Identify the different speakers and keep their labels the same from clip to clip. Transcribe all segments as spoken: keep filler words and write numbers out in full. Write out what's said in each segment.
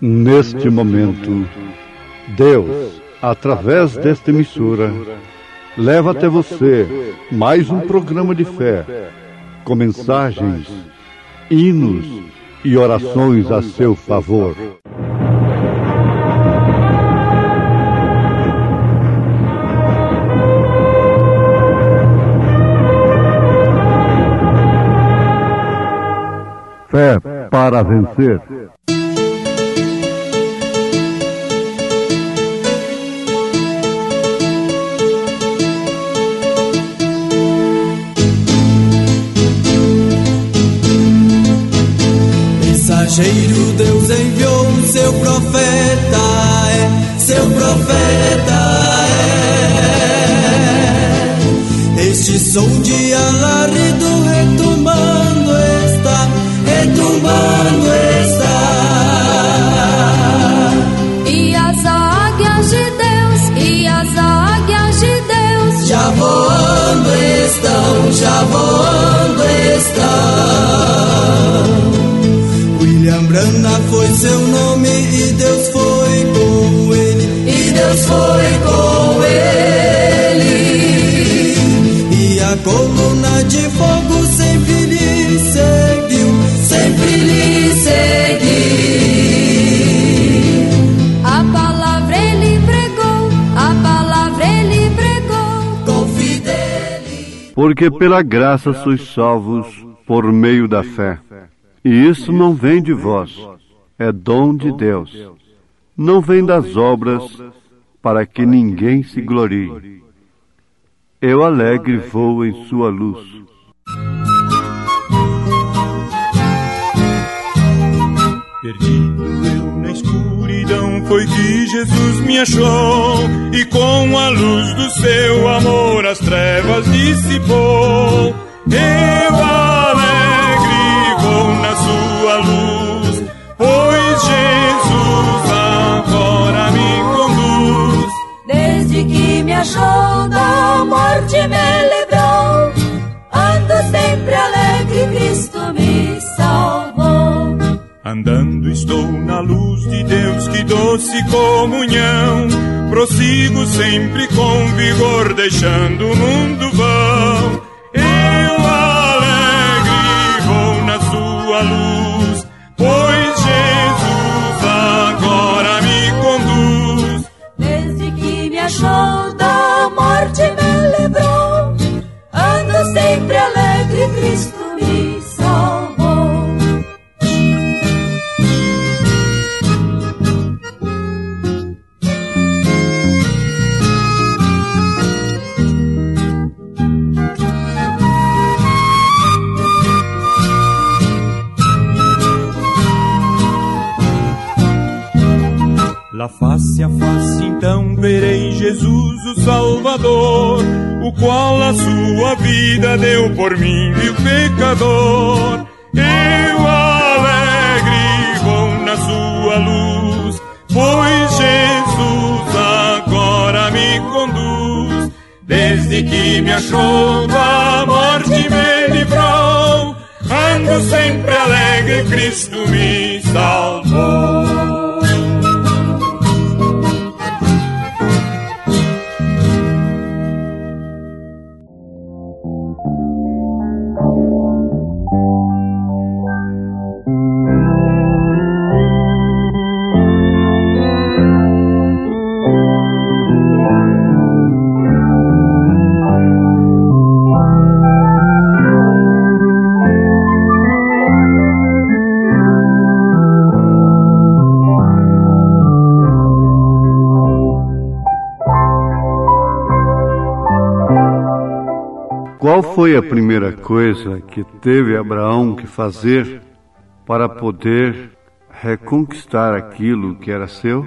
Speaker 1: Neste momento, Deus, através desta emissora, leva até você mais um programa de fé, com mensagens, hinos e orações a seu favor. Fé para vencer.
Speaker 2: Mensageiro, Deus enviou o seu profeta, é, seu profeta é. Este som de alarido retumbando está, retumbando está.
Speaker 3: E as águias de Deus, e as águias de Deus
Speaker 2: já voando estão, já voando estão. William Branham foi seu nome e Deus foi com ele, e Deus foi com ele. E a coluna de fogo sempre lhe seguiu, sempre lhe seguiu.
Speaker 3: A palavra ele pregou, a palavra ele pregou
Speaker 2: com fidelidade.
Speaker 1: Porque pela graça sois salvos por meio da fé. E isso não vem de vós, é dom de Deus. Não vem das obras, para que ninguém se glorie. Eu alegre vou em sua luz.
Speaker 4: Perdido eu na escuridão, foi que Jesus me achou, e com a luz do seu amor as trevas dissipou. Eu alegre vou na sua luz, pois Jesus agora me conduz.
Speaker 3: Desde que me achou da morte me livrou, ando sempre alegre, Cristo me salvou.
Speaker 4: Andando estou na luz de Deus, que doce comunhão, prossigo sempre com vigor, deixando o mundo vão. Eu alegre vou na sua luz, pois Jesus agora me conduz.
Speaker 3: Desde que me achou da morte me livrou, ando sempre alegre, Cristo me salvou.
Speaker 4: Lá face a face então verei Jesus o Salvador, o qual a sua vida deu por mim, vil pecador. Eu alegre vou na sua luz, pois Jesus agora me conduz. Desde que me achou da morte me livrou, ando sempre alegre, Cristo me salvou.
Speaker 1: Qual foi a primeira coisa que teve Abraão que fazer para poder reconquistar aquilo que era seu?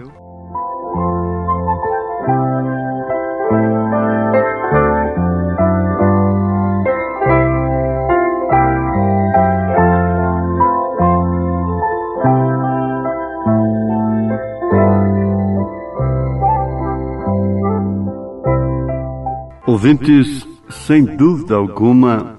Speaker 1: Ouvintes, sem dúvida alguma,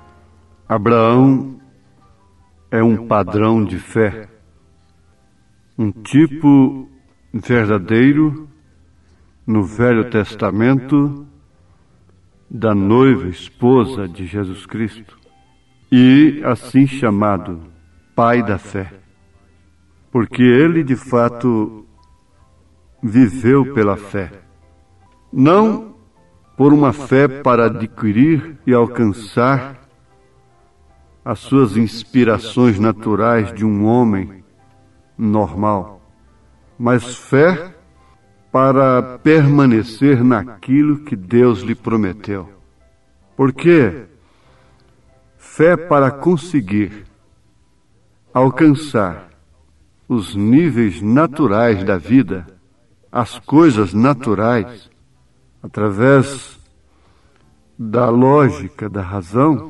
Speaker 1: Abraão é um padrão de fé. um tipo verdadeiro no Velho Testamento da noiva esposa de Jesus Cristo e assim chamado pai da fé, porque ele de fato viveu pela fé, não por uma fé para adquirir e alcançar as suas inspirações naturais de um homem normal, mas fé para permanecer naquilo que Deus lhe prometeu. Porque fé para conseguir alcançar os níveis naturais da vida, as coisas naturais, através da lógica, da razão,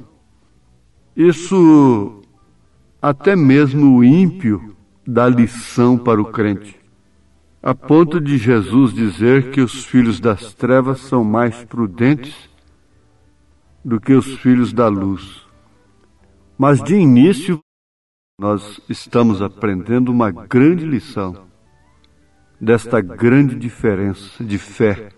Speaker 1: isso até mesmo o ímpio dá lição para o crente, a ponto de Jesus dizer que os filhos das trevas são mais prudentes do que os filhos da luz. Mas de início, nós estamos aprendendo uma grande lição desta grande diferença de fé.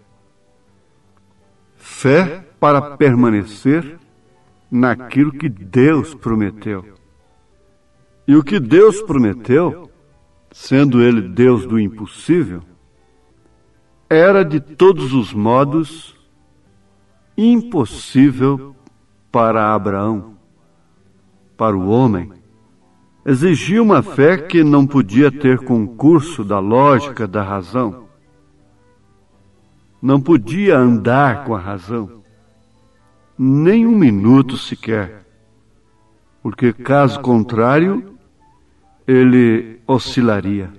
Speaker 1: Fé para permanecer naquilo que Deus prometeu. E o que Deus prometeu, sendo Ele Deus do impossível, era de todos os modos impossível para Abraão, para o homem. Exigia uma fé que não podia ter concurso da lógica, da razão. Não podia andar com a razão, nem um minuto sequer, porque caso contrário, ele oscilaria.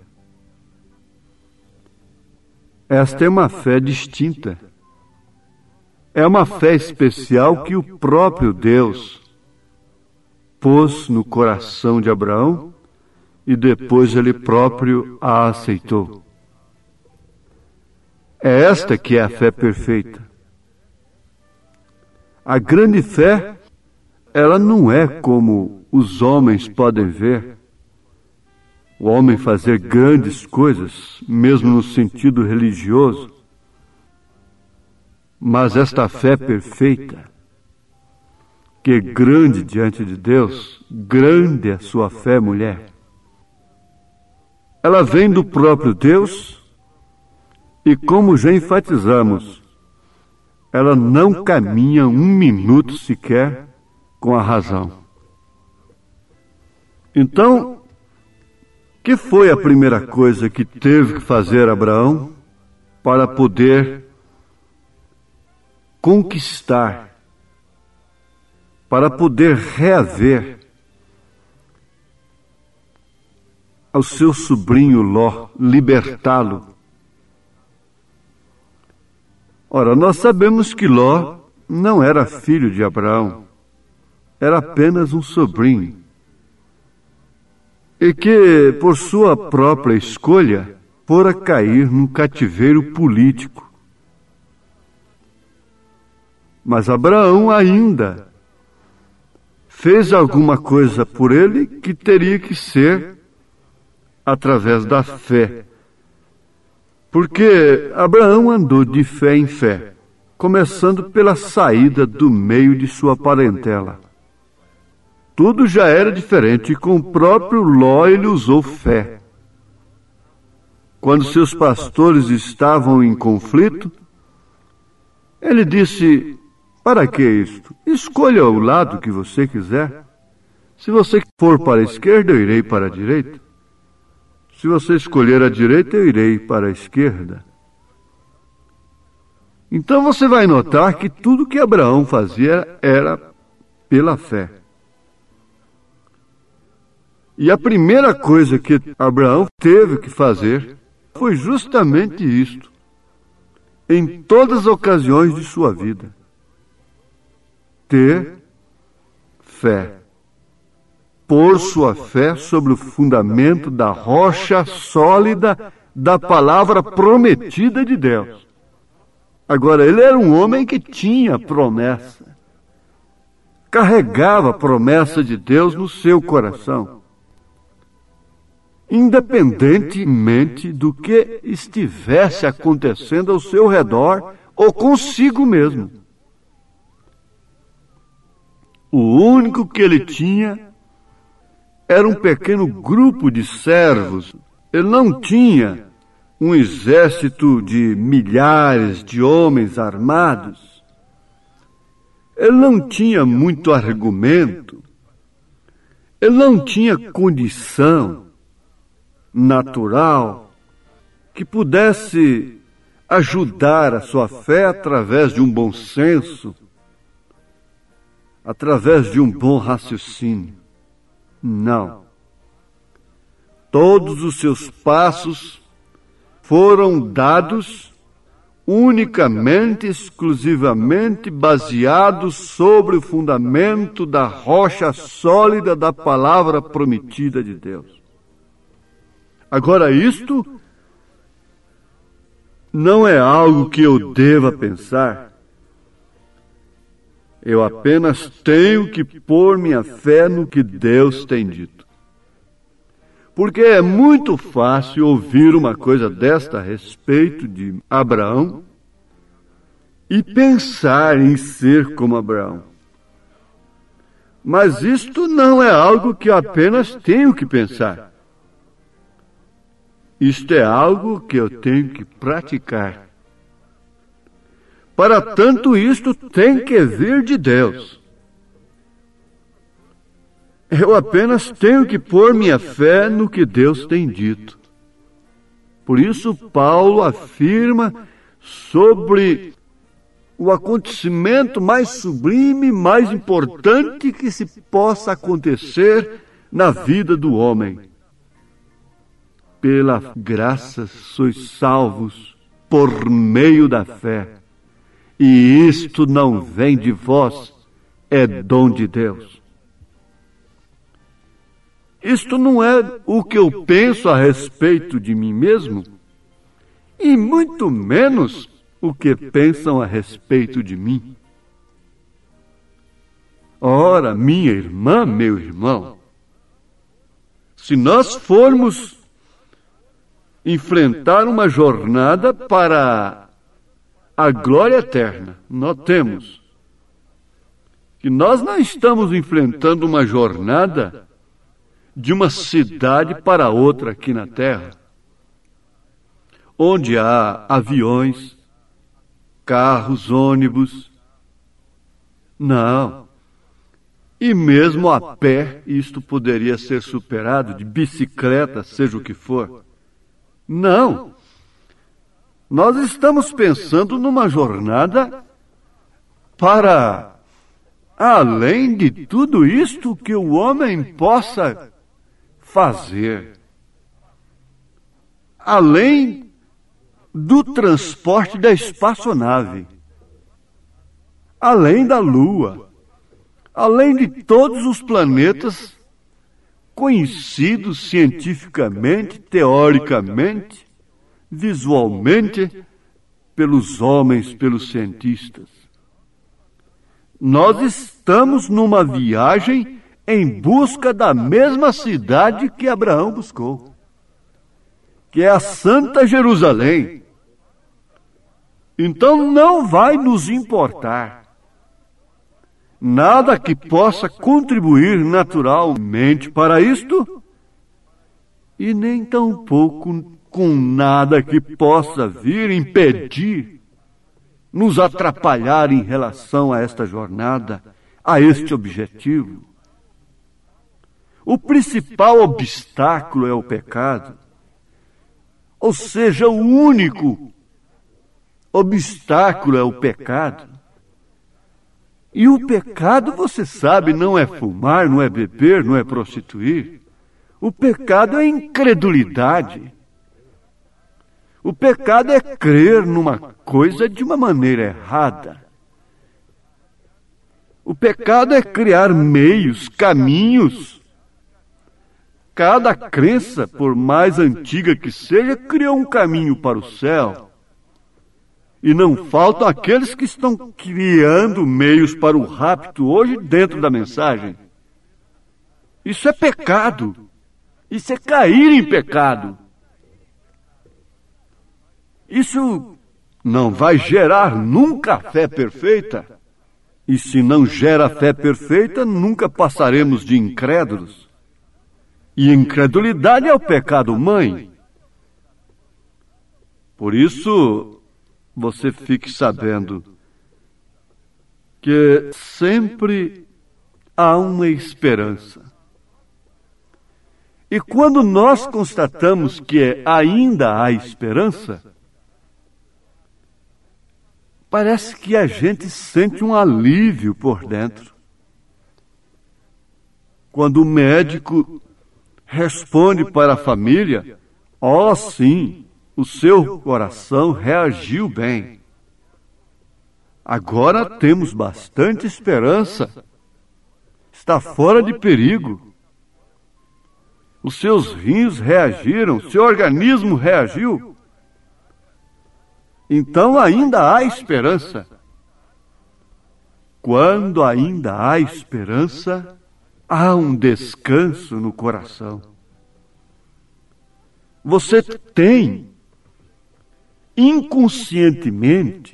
Speaker 1: Esta é uma fé distinta. É uma fé especial que o próprio Deus pôs no coração de Abraão e depois ele próprio a aceitou. É esta que é a fé perfeita. A grande fé, ela não é como os homens podem ver, o homem fazer grandes coisas, mesmo no sentido religioso. Mas esta fé perfeita, que é grande diante de Deus, grande é a sua fé, mulher. Ela vem do próprio Deus e, como já enfatizamos, ela não caminha um minuto sequer com a razão. Então, que foi a primeira coisa que teve que fazer Abraão para poder conquistar, para poder reaver ao seu sobrinho Ló, libertá-lo? Ora, nós sabemos que Ló não era filho de Abraão, era apenas um sobrinho, e que, por sua própria escolha, fora cair num cativeiro político. Mas Abraão ainda fez alguma coisa por ele que teria que ser através da fé. Porque Abraão andou de fé em fé, começando pela saída do meio de sua parentela. Tudo já era diferente e com o próprio Ló ele usou fé. Quando seus pastores estavam em conflito, ele disse: para que isto? Escolha o lado que você quiser. Se você for para a esquerda, eu irei para a direita. Se você escolher a direita, eu irei para a esquerda. Então você vai notar que tudo que Abraão fazia era pela fé. E a primeira coisa que Abraão teve que fazer foi justamente isto, em todas as ocasiões de sua vida: ter fé. Pôr sua fé sobre o fundamento da rocha sólida da palavra prometida de Deus. Agora, ele era um homem que tinha promessa, carregava a promessa de Deus no seu coração. independentemente do que estivesse acontecendo ao seu redor ou consigo mesmo. O único que ele tinha era um pequeno grupo de servos. Ele não tinha um exército de milhares de homens armados. Ele não tinha muito argumento. Ele não tinha condição natural que pudesse ajudar a sua fé através de um bom senso, através de um bom raciocínio. Não. Todos os seus passos foram dados unicamente, exclusivamente baseados sobre o fundamento da rocha sólida da palavra prometida de Deus. Agora, isto não é algo que eu deva pensar. Eu apenas tenho que pôr minha fé no que Deus tem dito. Porque é muito fácil ouvir uma coisa desta a respeito de Abraão e pensar em ser como Abraão. Mas isto não é algo que eu apenas tenho que pensar. Isto é algo que eu tenho que praticar. Para tanto, isto tem que vir de Deus. Eu apenas tenho que pôr minha fé no que Deus tem dito. Por isso, Paulo afirma sobre o acontecimento mais sublime, mais importante que se possa acontecer na vida do homem. Pela graça sois salvos por meio da fé. E isto não vem de vós, é dom de Deus. Isto não é o que eu penso a respeito de mim mesmo, e muito menos o que pensam a respeito de mim. Ora, minha irmã, meu irmão, se nós formos enfrentar uma jornada para a glória eterna, notemos que nós não estamos enfrentando uma jornada de uma cidade para outra aqui na Terra, onde há aviões, carros, ônibus. Não. E mesmo a pé, isto poderia ser superado, de bicicleta, seja o que for. Não. Nós estamos pensando numa jornada para além de tudo isto que o homem possa fazer. Além do transporte da espaçonave. Além da Lua. Além de todos os planetas conhecidos cientificamente, teoricamente, visualmente, pelos homens, pelos cientistas. Nós estamos numa viagem em busca da mesma cidade que Abraão buscou, que é a Santa Jerusalém. Então não vai nos importar nada que possa contribuir naturalmente para isto, e nem tampouco com nada que possa vir impedir, nos atrapalhar em relação a esta jornada, a este objetivo. O principal obstáculo é o pecado, ou seja, o único obstáculo é o pecado. E o pecado, você sabe, não é fumar, não é beber, não é prostituir. O pecado é incredulidade. O pecado é crer numa coisa de uma maneira errada. O pecado é criar meios, caminhos. Cada crença, por mais antiga que seja, criou um caminho para o céu. E não faltam aqueles que estão criando meios para o rapto hoje dentro da mensagem. Isso é pecado. Isso é cair em pecado. Isso não vai gerar nunca a fé perfeita. E se não gera a fé perfeita, nunca passaremos de incrédulos. E incredulidade é o pecado mãe. Por isso, você fique sabendo que sempre há uma esperança. E quando nós constatamos que ainda há esperança, parece que a gente sente um alívio por dentro. Quando o médico responde para a família, ó, sim, o seu coração reagiu bem. Agora temos bastante esperança. Está fora de perigo. Os seus rins reagiram, seu organismo reagiu. Então ainda há esperança. Quando ainda há esperança, há um descanso no coração. Você tem, inconscientemente,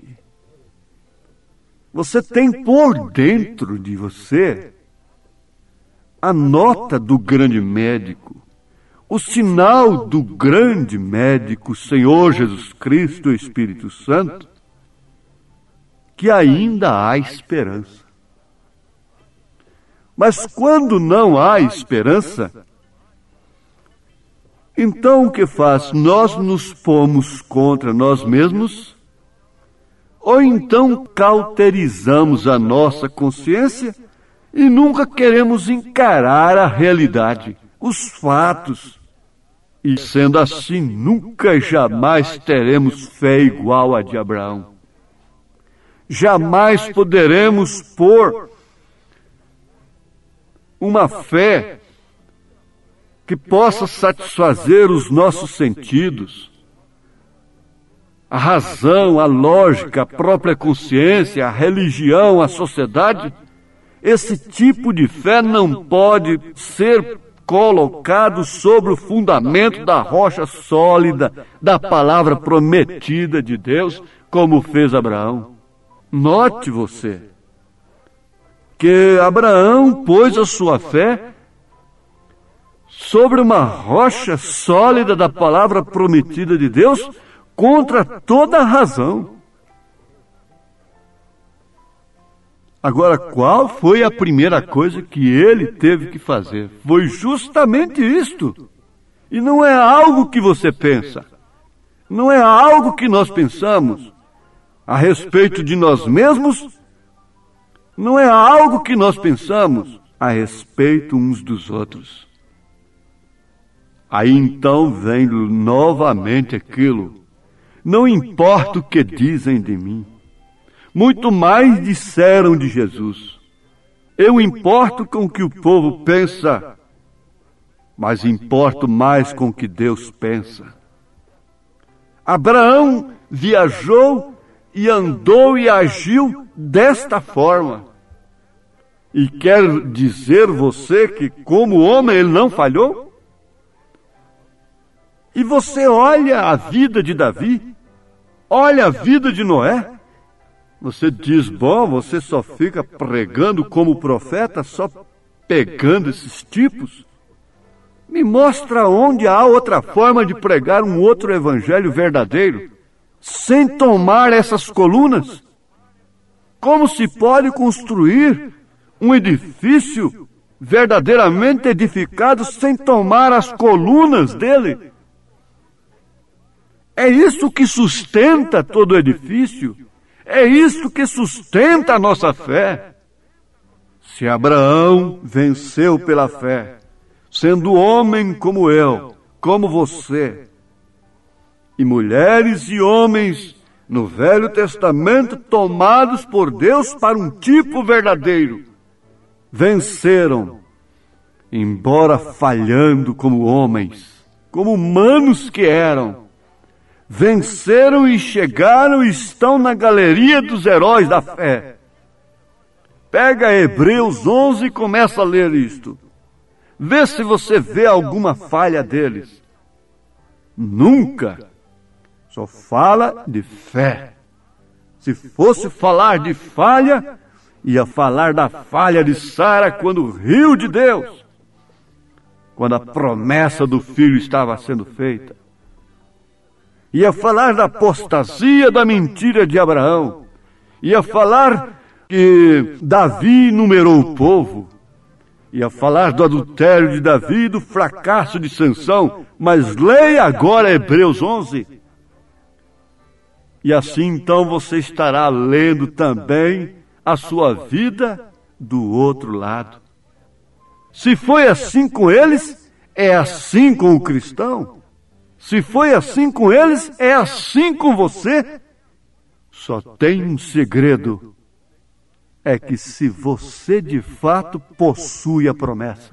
Speaker 1: você tem por dentro de você a nota do grande médico, o sinal do grande médico, Senhor Jesus Cristo e Espírito Santo, que ainda há esperança. Mas quando não há esperança, então o que faz? Nós nos pomos contra nós mesmos, ou então cauterizamos a nossa consciência e nunca queremos encarar a realidade, os fatos. E sendo assim, nunca e jamais teremos fé igual a de Abraão. Jamais poderemos pôr uma fé que possa satisfazer os nossos sentidos, a razão, a lógica, a própria consciência, a religião, a sociedade. Esse tipo de fé não pode ser colocado sobre o fundamento da rocha sólida, da palavra prometida de Deus, como fez Abraão. Note você que Abraão pôs a sua fé sobre uma rocha sólida da palavra prometida de Deus, contra toda a razão. Agora, qual foi a primeira coisa que ele teve que fazer? Foi justamente isto. E não é algo que você pensa. Não é algo que nós pensamos a respeito de nós mesmos. Não é algo que nós pensamos a respeito uns dos outros. Aí então vem novamente aquilo. Não importa o que dizem de mim. Muito mais disseram de Jesus. Eu importo com o que o povo pensa, mas importo mais com o que Deus pensa. Abraão viajou e andou e agiu desta forma. E quer dizer você que, como homem, ele não falhou? E você olha a vida de Davi, olha a vida de Noé. Você diz, bom, você só fica pregando como profeta, só pegando esses tipos? Me mostra onde há outra forma de pregar um outro evangelho verdadeiro, sem tomar essas colunas. Como se pode construir um edifício verdadeiramente edificado sem tomar as colunas dele? É isso que sustenta todo o edifício. É isso que sustenta a nossa fé. Se Abraão venceu pela fé, sendo homem como eu, como você, e mulheres e homens no Velho Testamento tomados por Deus para um tipo verdadeiro, venceram, embora falhando como homens, como humanos que eram, venceram e chegaram e estão na galeria dos heróis da fé. Pega Hebreus onze e começa a ler isto. Vê se você vê alguma falha deles. Nunca. Só fala de fé. Se fosse falar de falha, ia falar da falha de Sara quando riu de Deus, quando a promessa do filho estava sendo feita. Ia falar da apostasia da mentira de Abraão. Ia falar que Davi numerou o povo. Ia falar do adultério de Davi e do fracasso de Sansão. Mas leia agora Hebreus onze. E assim então você estará lendo também a sua vida do outro lado. Se foi assim com eles, é assim com o cristão. Se foi assim com eles, é assim com você. Só tem um segredo. É que se você de fato possui a promessa,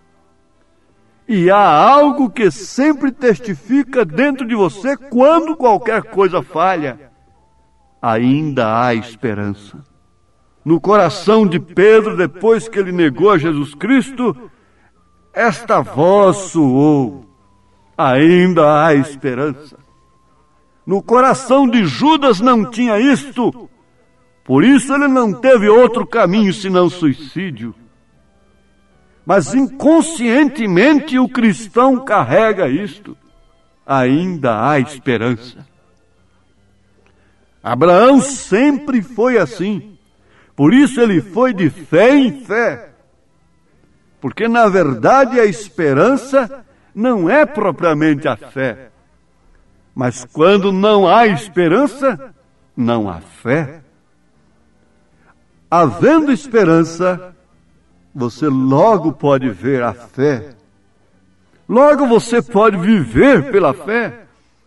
Speaker 1: e há algo que sempre testifica dentro de você quando qualquer coisa falha, ainda há esperança. No coração de Pedro, depois que ele negou a Jesus Cristo, esta voz soou: ainda há esperança. No coração de Judas não tinha isto, por isso ele não teve outro caminho senão suicídio. Mas inconscientemente o cristão carrega isto: ainda há esperança. Abraão sempre foi assim. Por isso ele foi de fé em fé. Porque na verdade a esperança não é propriamente a fé. Mas quando não há esperança, não há fé. Havendo esperança, você logo pode ver a fé. Logo você pode viver pela fé.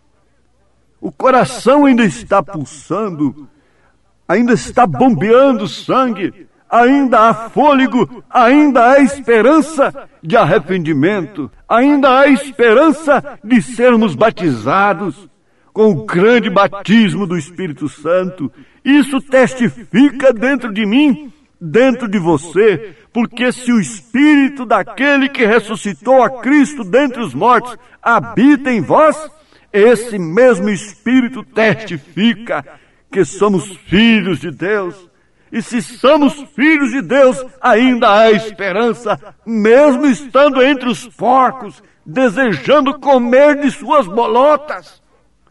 Speaker 1: O coração ainda está pulsando, ainda está bombeando sangue, ainda há fôlego, ainda há esperança de arrependimento, ainda há esperança de sermos batizados com o grande batismo do Espírito Santo. Isso testifica dentro de mim, dentro de você, porque se o Espírito daquele que ressuscitou a Cristo dentre os mortos habita em vós, esse mesmo Espírito testifica que somos filhos de Deus. E se somos filhos de Deus, ainda há esperança, mesmo estando entre os porcos, desejando comer de suas bolotas.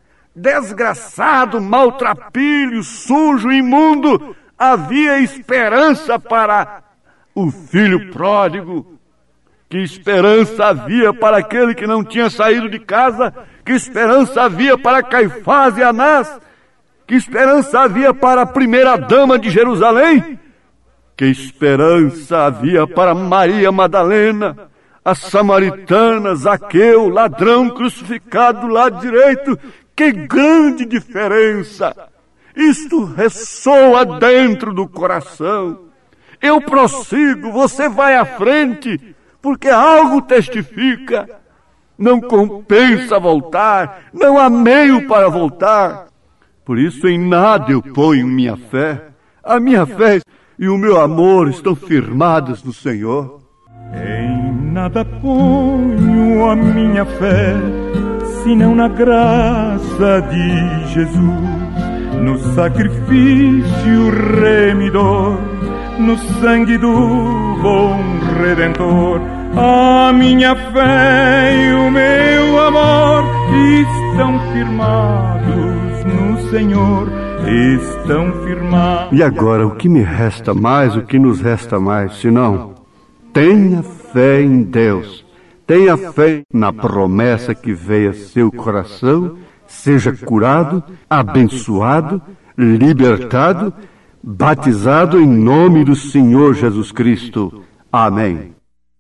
Speaker 1: Desgraçado, maltrapilho, sujo, imundo, havia esperança para o filho pródigo. Que esperança havia para aquele que não tinha saído de casa? Que esperança havia para Caifás e Anás? Que esperança havia para a primeira dama de Jerusalém? Que esperança havia para Maria Madalena, a samaritana, Zaqueu, ladrão crucificado do lado direito? Que grande diferença! Isto ressoa dentro do coração. Eu prossigo, você vai à frente, porque algo testifica. Não compensa voltar, não há meio para voltar. Por isso em nada eu ponho minha fé. A minha fé e o meu amor estão firmados no Senhor.
Speaker 4: Em nada ponho a minha fé, senão na graça de Jesus, no sacrifício remidor, no sangue do bom Redentor. A minha fé e o meu amor estão firmados no Senhor, estão firmados.
Speaker 1: E agora, o que me resta mais, o que nos resta mais, senão tenha fé em Deus, tenha fé na promessa que veio a seu coração, seja curado, abençoado, libertado, batizado em nome do Senhor Jesus Cristo. Amém.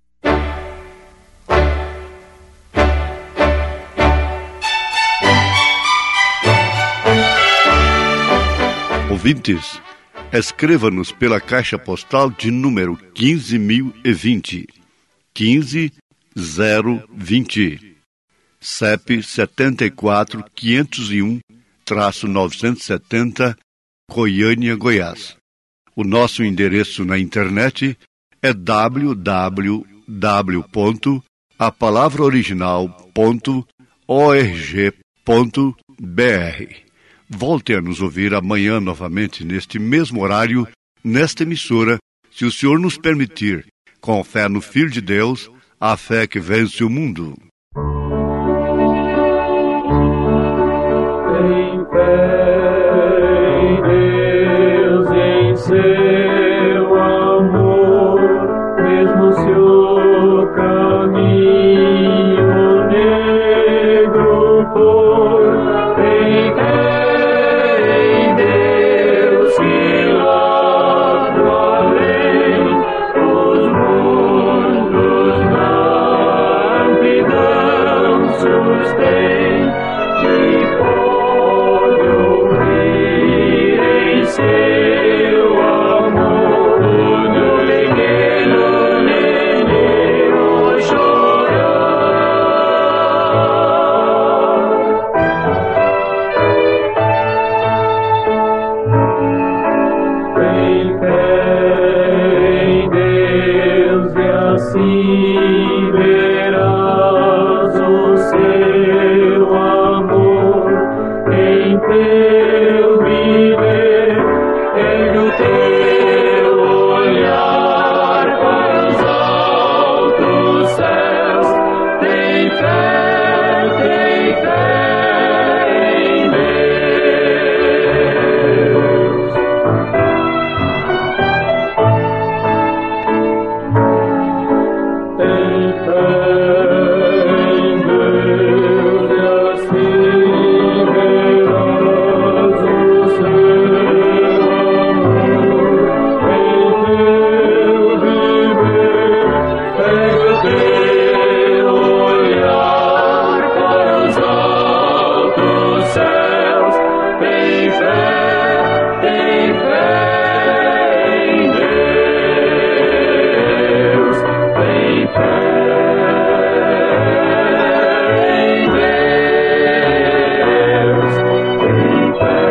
Speaker 1: Ouvintes, escreva-nos pela caixa postal de número quinze mil e vinte, quinze zero vinte, C E P setenta e quatro, quinhentos e um, novecentos e setenta, Goiânia, Goiás. O nosso endereço na internet é w w w ponto a palavra original ponto org ponto br. Volte a nos ouvir amanhã novamente neste mesmo horário, nesta emissora, se o Senhor nos permitir, com fé no Filho de Deus, a fé que vence o mundo.
Speaker 5: Tem fé em Deus, em seu amor, mesmo se o caminho negro for. Tem fé em Deus que lá do além os mundos na amplidão sustém e pode ouvir em seu amor no pequeno neném chorar. Tem fé em Deus e assim verás o seu amor em teu viver. Ergue o teu olhar para os altos céus. Tem fé, tem fé em Deus. Tem fé em Deus e assim verás o seu amor em teu viver. Ergue o teu olhar para os altos céus. Tem fé, tem fé em Deus. Tem fé em Deus. Tem fé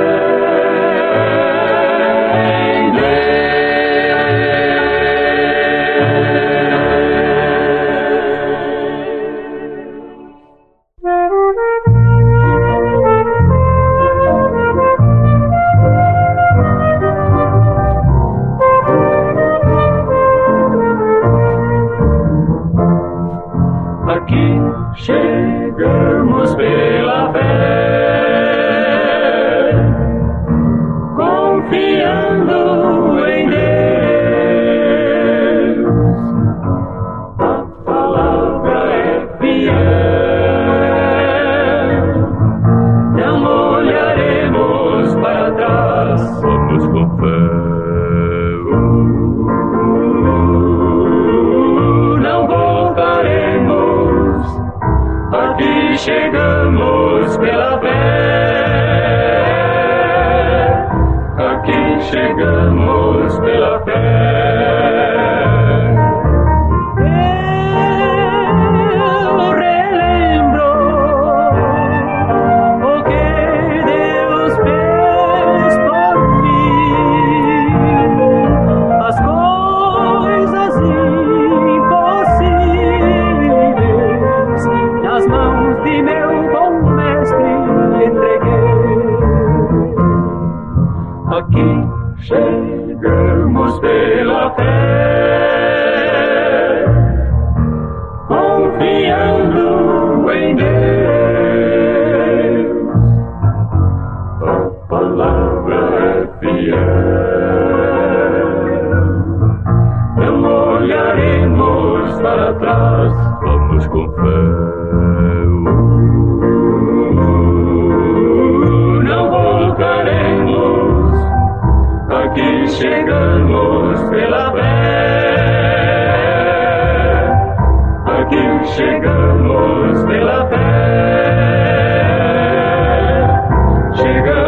Speaker 5: em Aqui chegamos pela fé, confiando em Deus. A palavra é fiel, não olharemos para trás. Vamos com fé. Não voltaremos. Aqui chegamos pela fé. Aqui chegamos pela fé. Eu relembro o que Deus fez por mim. As coisas impossíveis nas mãos de meu bom mestre entreguei. Aqui chegamos pela fé, confiando em Deus. A palavra é fiel, não olharemos para trás. Vamos com fé. Não voltaremos. Aqui chegamos pela fé. Aqui chegamos pela fé. Chegamos